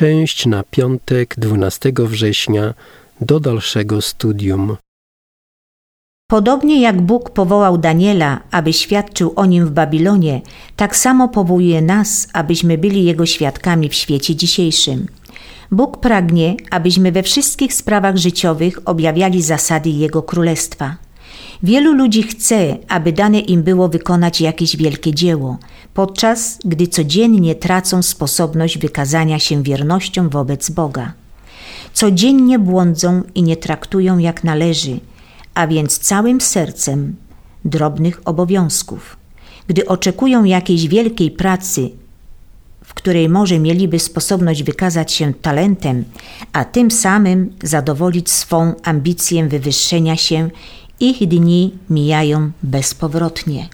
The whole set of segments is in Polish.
Część na piątek 12 września do dalszego studium. Podobnie jak Bóg powołał Daniela, aby świadczył o nim w Babilonie, tak samo powołuje nas, abyśmy byli Jego świadkami w świecie dzisiejszym. Bóg pragnie, abyśmy we wszystkich sprawach życiowych objawiali zasady Jego Królestwa. Wielu ludzi chce, aby dane im było wykonać jakieś wielkie dzieło, podczas gdy codziennie tracą sposobność wykazania się wiernością wobec Boga. Codziennie błądzą i nie traktują jak należy, a więc całym sercem drobnych obowiązków. Gdy oczekują jakiejś wielkiej pracy, w której może mieliby sposobność wykazać się talentem, a tym samym zadowolić swą ambicję wywyższenia się, ich dni mijają bezpowrotnie.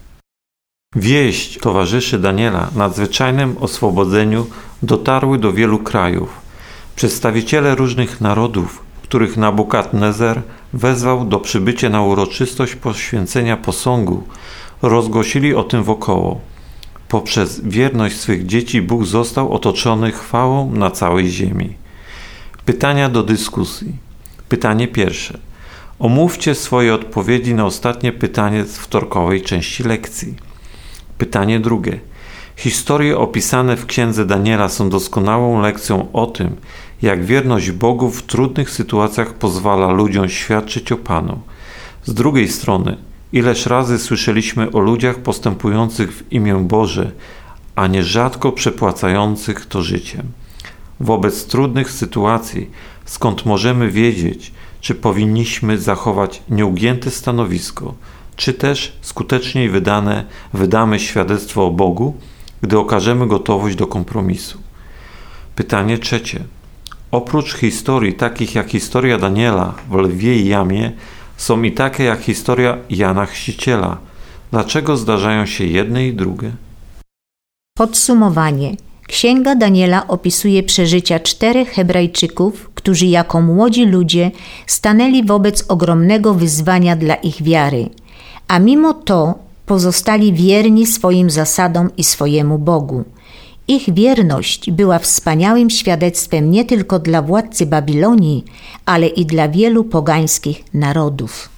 Wieść towarzyszy Daniela nadzwyczajnym oswobodzeniu dotarły do wielu krajów. Przedstawiciele różnych narodów, których Nabukadnezer wezwał do przybycia na uroczystość poświęcenia posągu, rozgłosili o tym wokoło. Poprzez wierność swych dzieci Bóg został otoczony chwałą na całej ziemi. Pytania do dyskusji. Pytanie pierwsze. Omówcie swoje odpowiedzi na ostatnie pytanie z wtorkowej części lekcji. Pytanie drugie. Historie opisane w księdze Daniela są doskonałą lekcją o tym, jak wierność Bogu w trudnych sytuacjach pozwala ludziom świadczyć o Panu. Z drugiej strony, ileż razy słyszeliśmy o ludziach postępujących w imię Boże, a nierzadko przepłacających to życiem. Wobec trudnych sytuacji, skąd możemy wiedzieć, czy powinniśmy zachować nieugięte stanowisko, czy też skuteczniej wydamy świadectwo o Bogu, gdy okażemy gotowość do kompromisu. Pytanie trzecie. Oprócz historii takich jak historia Daniela w lwiej jamie, są i takie jak historia Jana Chrzciciela. Dlaczego zdarzają się jedne i drugie? Podsumowanie. Księga Daniela opisuje przeżycia 4 Hebrajczyków, którzy jako młodzi ludzie stanęli wobec ogromnego wyzwania dla ich wiary, a mimo to pozostali wierni swoim zasadom i swojemu Bogu. Ich wierność była wspaniałym świadectwem nie tylko dla władcy Babilonii, ale i dla wielu pogańskich narodów.